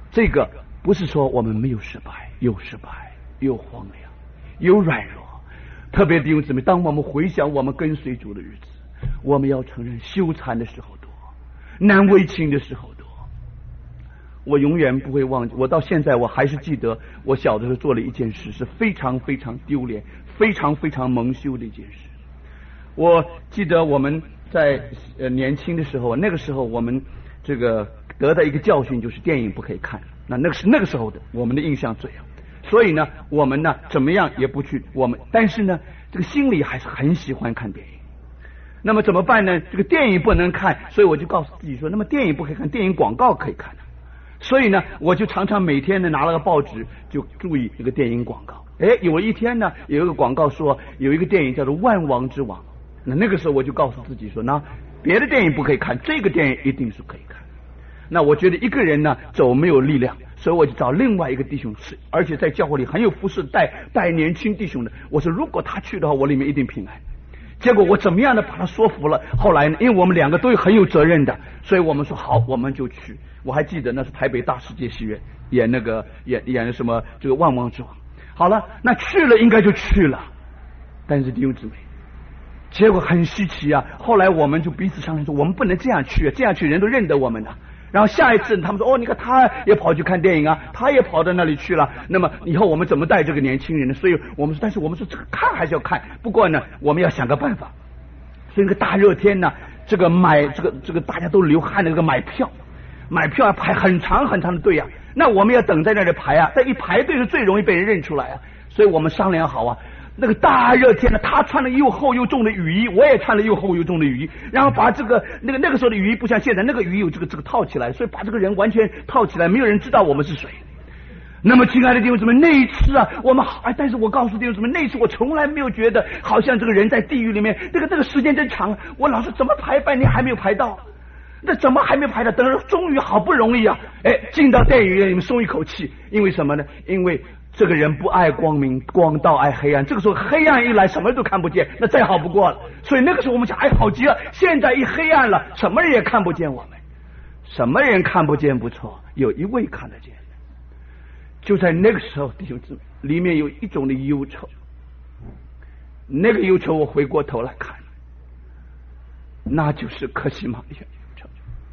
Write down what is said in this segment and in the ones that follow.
这个不是说我们没有失败，有失败，有荒凉，有软弱。特别弟兄姊妹，当我们回想我们跟随主的日子，我们要承认羞惭的时候多，难为情的时候多。我永远不会忘记，我到现在我还是记得我小的时候做了一件事，是非常非常丢脸，非常非常蒙羞的一件事。我记得我们在年轻的时候，那个时候我们这个得到一个教训，就是电影不可以看。那是那个时候的我们的印象这样。所以呢，我们呢怎么样也不去，但是呢，这个心里还是很喜欢看电影。那么怎么办呢？这个电影不能看，所以我就告诉自己说，那么电影不可以看，电影广告可以看。所以呢，我就常常每天呢拿了个报纸，就注意这个电影广告。有一天呢，有一个广告说有一个电影叫做《万王之王》。那个时候我就告诉自己说，那别的电影不可以看，这个电影一定是可以看。那我觉得一个人呢走没有力量，所以我就找另外一个弟兄，而且在教会里很有服侍带年轻弟兄的。我说如果他去的话，我里面一定平安。结果我怎么样的把他说服了。后来呢，因为我们两个都很有责任的，所以我们说好，我们就去。我还记得那是台北大世界戏院演演什么这个《万王之王》。好了，那去了应该就去了，但是弟兄姊妹，结果很稀奇啊。后来我们就彼此商量说，我们不能这样去，这样去人都认得我们的。然后下一次他们说，你看他也跑去看电影啊，他也跑到那里去了，那么以后我们怎么带这个年轻人呢？所以我们说，但是我们说这个看还是要看，不过呢我们要想个办法。所以那个大热天呢，这个大家都流汗的这个买票要排很长很长的队啊，那我们要等在那里排啊，这一排队是最容易被人认出来啊。所以我们商量好啊，那个大热天呢，他穿了又厚又重的雨衣，我也穿了又厚又重的雨衣，然后把这个那个时候的雨衣不像现在，那个雨衣有这个套起来，所以把这个人完全套起来，没有人知道我们是谁。那么亲爱的弟兄姊妹，那一次啊，我们但是我告诉弟兄姊妹，那一次我从来没有觉得好像这个人在地狱里面，这个时间真长，我老是怎么排半天还没有排到，那怎么还没有排到？等到终于好不容易啊，进到电影院里面松一口气。因为什么呢？因为这个人不爱光明，光倒爱黑暗。这个时候黑暗一来，什么都看不见，那再好不过了。所以那个时候我们想，好极了，现在一黑暗了，什么人也看不见我们。什么人看不见不错，有一位看得见。就在那个时候，弟兄姊妹，里面有一种的忧愁。那个忧愁我回过头来看，那就是可西玛尼园忧愁。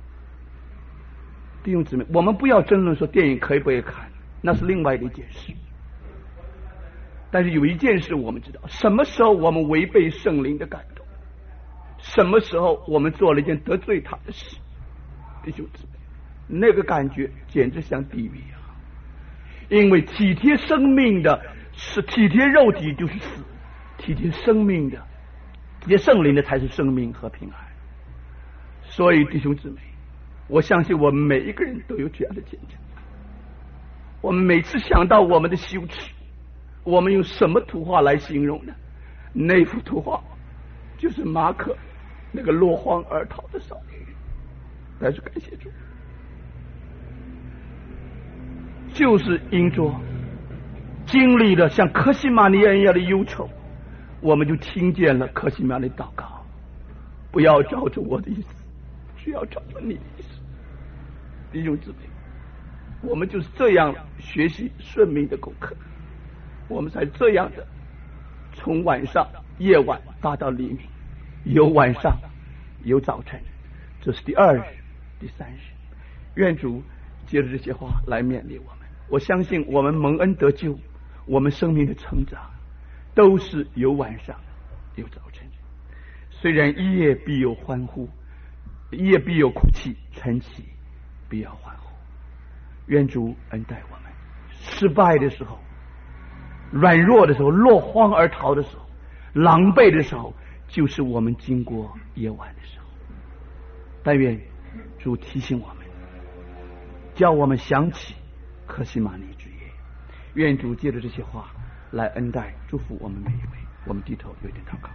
弟兄姊妹，我们不要争论说电影可以不可以看，那是另外的一件事。但是有一件事我们知道，什么时候我们违背圣灵的感动，什么时候我们做了一件得罪他的事，弟兄姊妹，那个感觉简直像地狱啊！因为体贴生命的是体贴肉体就是死，体贴生命的体贴圣灵的才是生命和平安。所以弟兄姊妹，我相信我们每一个人都有这样的见证。我们每次想到我们的羞耻，我们用什么图画来形容呢？那幅图画就是马可那个落荒而逃的少年人。但是感谢主，就是因着经历了像可西玛尼园一样的忧愁，我们就听见了可西玛尼祷告，不要照着我的意思，只要照着你的意思。弟兄姊妹，我们就是这样学习顺命的功课，我们才这样的从夜晚达到黎明，有晚上有早晨。这是第2日第3日。愿主借着这些话来勉励我们。我相信我们蒙恩得救，我们生命的成长都是有晚上有早晨。虽然一夜必有欢呼，一夜必有哭泣，晨起必要欢呼。愿主恩待我们，失败的时候，软弱的时候，落荒而逃的时候，狼狈的时候，就是我们经过夜晚的时候。但愿主提醒我们，叫我们想起可西玛尼之夜。愿主借着这些话来恩待祝福我们每一位。我们低头有点祷告。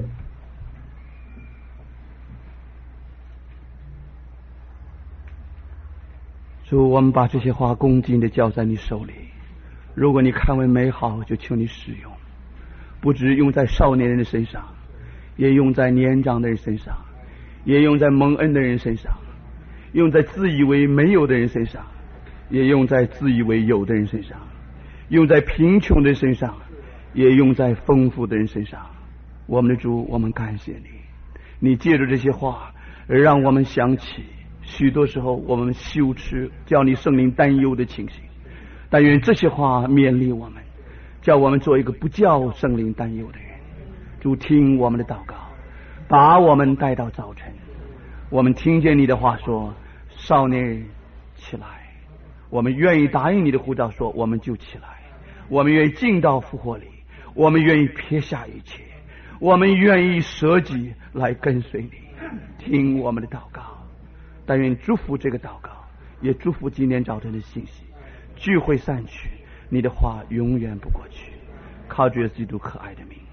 主，我们把这些话恭敬地交在你手里，如果你看为美好，就求你使用，不只用在少年人的身上，也用在年长的人身上，也用在蒙恩的人身上，用在自以为没有的人身上， 也用在自以为有的人身上，用在贫穷的人身上，也用在丰富的人身上。我们的主，我们感谢你，你借着这些话让我们想起许多时候我们羞耻叫你圣灵担忧的情形。但愿这些话勉励我们，叫我们做一个不叫圣灵担忧的人。主，听我们的祷告，把我们带到早晨。我们听见你的话说，少年人起来，我们愿意答应你的呼召，说我们就起来，我们愿意进到复活里，我们愿意撇下一切，我们愿意舍己来跟随你。听我们的祷告，但愿祝福这个祷告，也祝福今天早晨的信息。聚会散去，你的话永远不过去。靠着基督可爱的名。